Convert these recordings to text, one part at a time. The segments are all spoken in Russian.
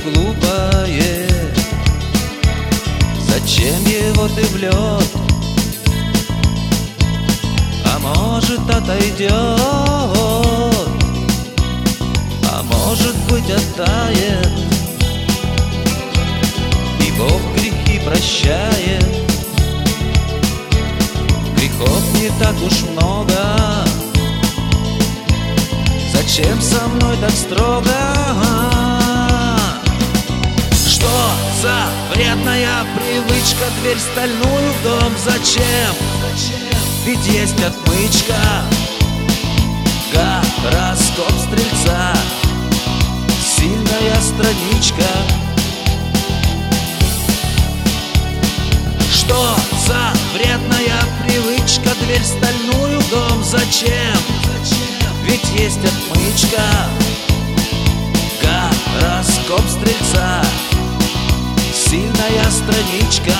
глупое. Зачем его ты в лед? А может, отойдет, а может быть, оттает. И Бог грехи прощает. Грехов не так уж много. Зачем со мной так строго? Что за вредная привычка дверь стальную в дом? Зачем? Ведь есть отмычка, гороскоп стрельца, сильная страничка. Что за вредная привычка дверь стальную в дом? Зачем? Ведь есть отмычка, гороскоп стрельца, сильная страничка.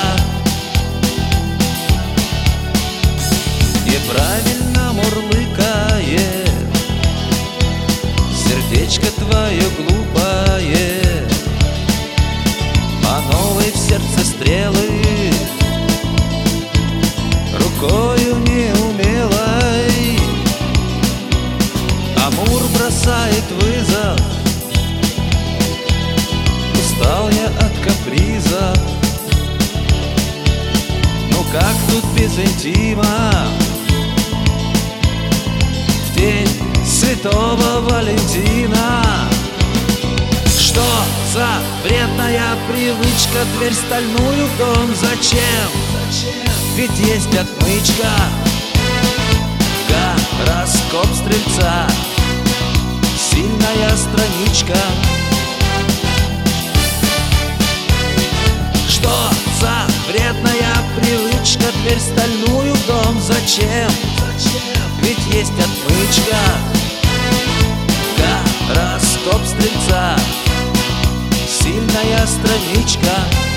Неправильно мурлыкает сердечко твое глупое, по новой в сердце стрелы, рукою неумелой. Амур бросает вызов, устал я от каприза. Ну как тут без интима в день Святого Валентина? Что за вредная привычка дверь стальную в дом? Зачем? Ведь есть отмычка, гороскоп стрельца, сильная страничка. Что за вредная привычка дверь стальную в дом? Зачем? Ведь есть отмычка, гороскоп стрельца, сильная страничка.